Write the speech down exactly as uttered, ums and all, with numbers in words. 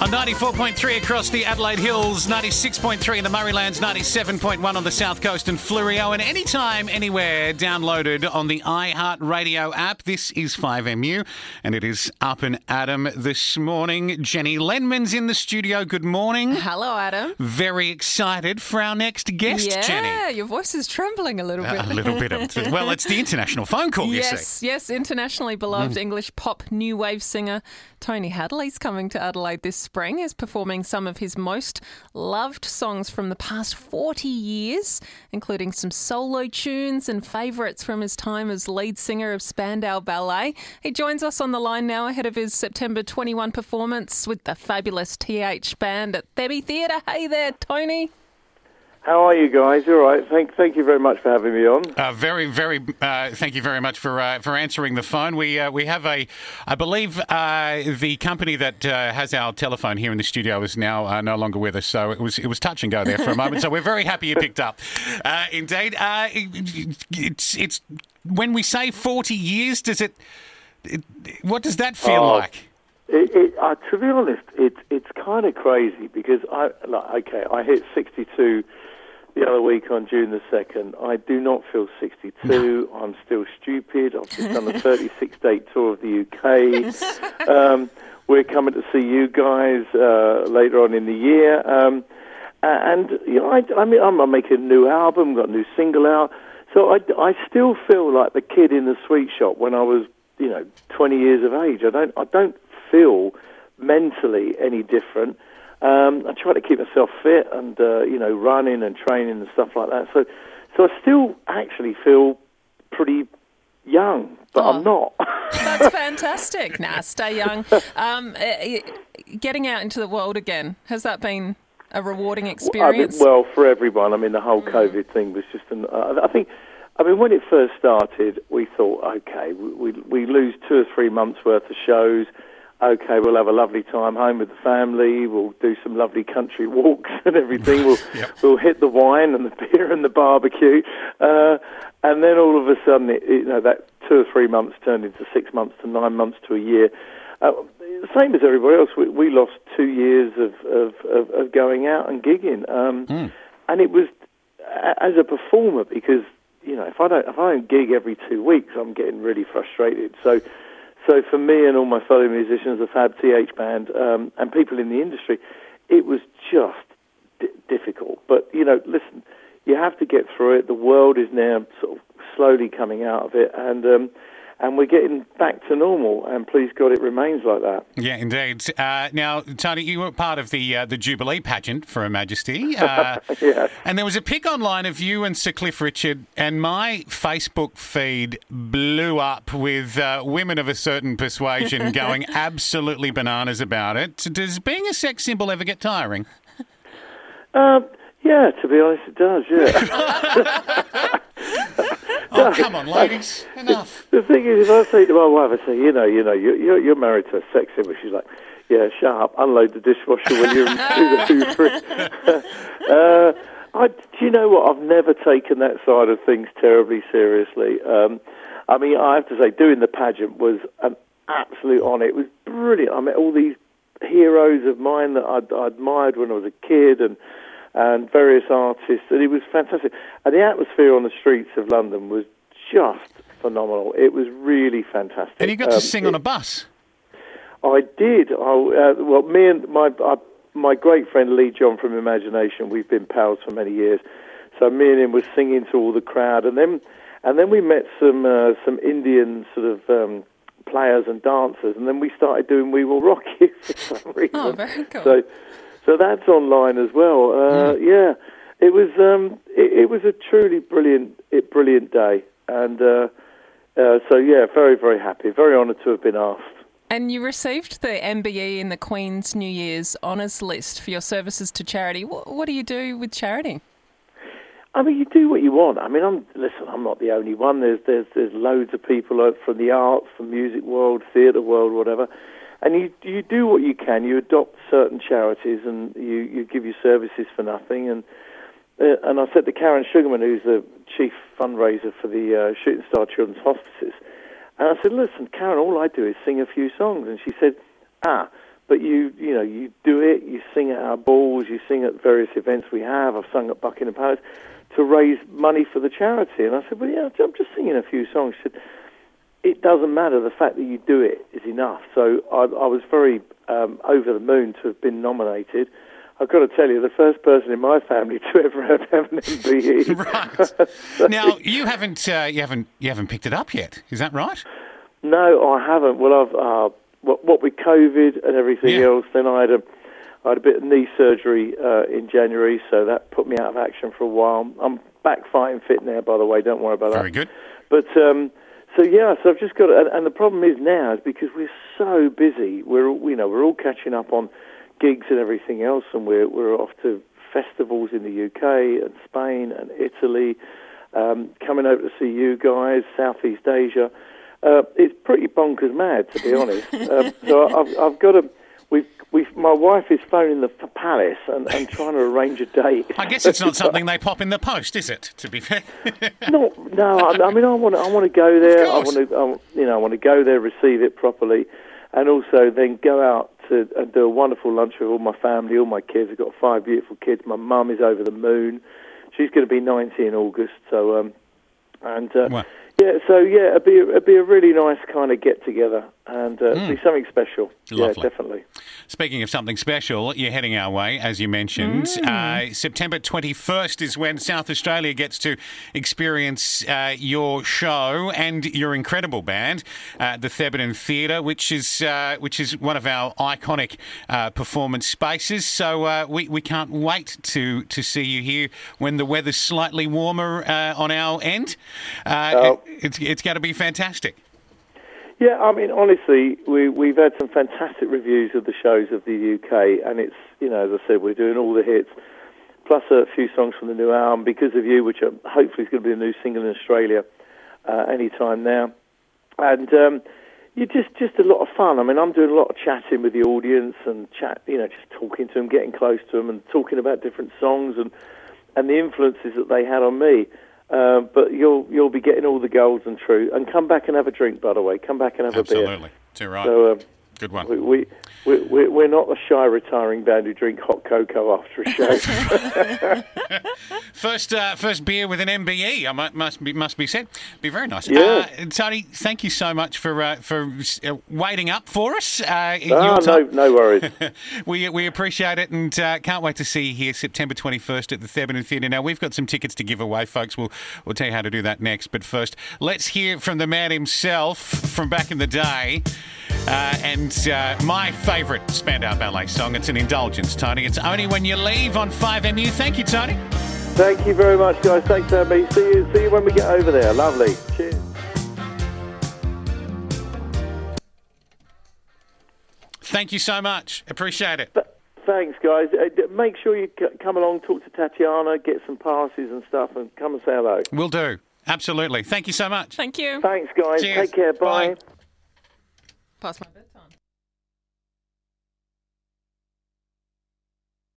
On ninety-four point three across the Adelaide Hills, ninety-six point three in the Murraylands, ninety-seven point one on the South Coast and Fleurieu, and anytime, anywhere, downloaded on the iHeartRadio app. This is five M U, and it is Up and Adam this morning. Jenny Lenman's in the studio. Good morning. Hello, Adam. Very excited for our next guest, yeah, Jenny. Yeah, your voice is trembling a little bit. A little bit. Of, well, it's the international phone call, you yes, see. Yes, internationally beloved Mm. English pop new wave singer Tony Hadley's coming to Adelaide this spring. Is performing some of his most loved songs from the past forty years, including some solo tunes and favourites from his time as lead singer of Spandau Ballet. He joins us on the line now ahead of his September twenty-first performance with the fabulous T H Band at Thebby Theatre. Hey there, Tony. How are you guys? All right. Thank, thank you very much for having me on. Uh, very, very. Uh, thank you very much for uh, for answering the phone. We uh, we have a, I believe uh, the company that uh, has our telephone here in the studio is now uh, no longer with us. So it was it was touch and go there for a moment. So we're very happy you picked up. Uh, indeed, uh, it, it's it's when we say forty years, does it? it what does that feel Oh. like? It, it, uh, to be honest, it, it's kind of crazy because I like, okay, I hit sixty-two the other week on June the second. I do not feel sixty-two. I'm still stupid. I've just done a thirty-six date tour of the U K. Um, we're coming to see you guys uh, later on in the year. Um, and you know, I, I mean, I'm, I'm making a new album, got a new single out. So I, I still feel like the kid in the sweet shop when I was, you know, twenty years of age. I don't, I don't feel mentally any different. Um, I try to keep myself fit and, uh, you know, running and training and stuff like that. So so I still actually feel pretty young, but Oh. I'm not. That's fantastic. Nah, stay young. Um, uh, getting out into the world again, has that been a rewarding I mean, experience? well, for everyone. I mean, the whole COVID thing was just an... Uh, I think, I mean, when it first started, we thought, okay, we, we, we lose two or three months' worth of shows. Okay, we'll have a lovely time home with the family. We'll do some lovely country walks and everything. We'll Yep. we'll hit the wine and the beer and the barbecue, uh, and then all of a sudden, it, you know, that two or three months turned into six months to nine months to a year. Uh, same as everybody else, we, we lost two years of, of, of, of going out and gigging, um, Mm. and it was a- as a performer because you know if I don't if I don't gig every two weeks, I'm getting really frustrated. So. So for me and all my fellow musicians, the Fab T H Band, um, and people in the industry, it was just d- difficult. But, you know, listen, you have to get through it. The world is now sort of slowly coming out of it, and um, and we're getting back to normal, and please God, it remains like that. Yeah, indeed. Uh, now, Tony, you were part of the uh, the Jubilee pageant for Her Majesty. Uh, Yes. And there was a pic online of you and Sir Cliff Richard, and my Facebook feed blew up with uh, women of a certain persuasion going absolutely bananas about it. Does being a sex symbol ever get tiring? Um, yeah, to be honest, it does, yeah. Oh, come on, ladies. Enough. The thing is, if I say to my wife, I say, you know, you know, you're, you're you're married to a sex symbol, she's like, yeah, shut up, unload the dishwasher when you're do the hoovery. uh, I, do you know what? I've never taken that side of things terribly seriously. Um, I mean, I have to say, doing the pageant was an absolute honour. It was brilliant. I met all these heroes of mine that I'd, I admired when I was a kid, and and various artists, and it was fantastic. And the atmosphere on the streets of London was just phenomenal. It was really fantastic. And you got to Um, sing it- on a bus. I did. I, uh, well, me and my uh, my great friend Lee John from Imagination, we've been pals for many years. So me and him were singing to all the crowd, and then and then we met some uh, some Indian sort of um, players and dancers, and then we started doing We Will Rock You for some reason. Oh, very cool. So so that's online as well. Uh, Mm. Yeah, it was um, it, it was a truly brilliant it, brilliant day, and uh, uh, so yeah, very very happy, very honoured to have been asked. And you received the M B E in the Queen's New Year's Honours List for your services to charity. What, what do you do with charity? I mean, you do what you want. I mean, I'm listen. I'm not the only one. There's there's there's loads of people out from the arts, from music world, theatre world, whatever. And you you do what you can. You adopt certain charities, and you, you give your services for nothing. And uh, and I said to Karen Sugarman, who's the chief fundraiser for the uh, Shooting Star Children's Hospices, and I said, listen, Karen, all I do is sing a few songs. And she said, ah, but you you know you do it. You sing at our balls. You sing at various events we have. I've sung at Buckingham Palace to raise money for the charity. And I said, well, yeah, I'm just singing a few songs. She said, it doesn't matter. The fact that you do it is enough. So I, I was very um, over the moon to have been nominated. I've got to tell you, the first person in my family to ever have, have an M B E. Right. So, now you haven't uh, you haven't you haven't picked it up yet. Is that right? no, I haven't. Well, I've uh, what, what with COVID and everything Yeah. else, then I had a I had a bit of knee surgery uh, in January, so that put me out of action for a while. I'm back fighting fit now, by the way. Don't worry about Very that. good. But um, so yeah, so I've just got, to, and, and the problem is now is because we're so busy. We're all- you know we're all catching up on gigs and everything else, and we're we're off to festivals in the U K and Spain and Italy, um, coming over to see you guys, Southeast Asia. Uh, it's pretty bonkers mad, to be honest. um, so I've I've got to. We've, we've, my wife is phoning the f- palace and, and trying to arrange a date. I guess it's not something they pop in the post, is it? To be fair. No, no. I, I mean, I want to. I want to go there. I course. want to. I, you know, I want to go there, receive it properly, and also then go out to and do a wonderful lunch with all my family, all my kids. I've got five beautiful kids. My mum is over the moon. She's going to be ninety in August. So, um, and uh, Wow. yeah, so yeah, it'd be it'd be a really nice kind of get together, and uh, it'd be something special. Lovely. Yeah, definitely. Speaking of something special, you're heading our way, as you mentioned. Uh, September twenty-first is when South Australia gets to experience uh, your show and your incredible band, uh, the Thebarton Theatre, which is uh, which is one of our iconic uh, performance spaces. So uh, we we can't wait to to see you here when the weather's slightly warmer uh, on our end. Uh, Oh. it, it's it's going to be fantastic. Yeah, I mean, honestly, we, we've had some fantastic reviews of the shows of the U K, and it's, you know, as I said, we're doing all the hits, plus a few songs from the new album, Because of You, which are, hopefully is going to be a new single in Australia uh, any time now. And um, you're just, just a lot of fun. I mean, I'm doing a lot of chatting with the audience and chat, you know, just talking to them, getting close to them and talking about different songs and, and the influences that they had on me. Uh, but you'll you'll be getting all the golds and true. And come back and have a drink, by the way. Come back and have Absolutely. a beer. Too right. So, um, Good one. we, we, we, we're not the shy retiring band who drink hot cocoa after a show. First, uh, first beer with an M B E. I might, must be must be said. Be very nice. Yeah. Uh, Tony, thank you so much for uh, for uh, waiting up for us. Uh, in Ah, your no, time. no worries. we we appreciate it and uh, can't wait to see you here September twenty-first at the Thebarton Theatre. Now we've got some tickets to give away, folks. We'll we'll tell you how to do that next. But first, let's hear from the man himself from back in the day. Uh, and uh, my favourite Spandau Ballet song. It's an indulgence, Tony. It's Only When You Leave on five M U. Thank you, Tony. Thank you very much, guys. Thanks, Abby. See you, see you when we get over there. Lovely. Cheers. Thank you so much. Appreciate it. Th- Thanks, guys. Uh, d- make sure you c- come along, talk to Tatiana, get some passes and stuff, and come and say hello. Will do. Absolutely. Thank you so much. Thank you. Thanks, guys. Cheers. Take care. Bye. Bye. Pass my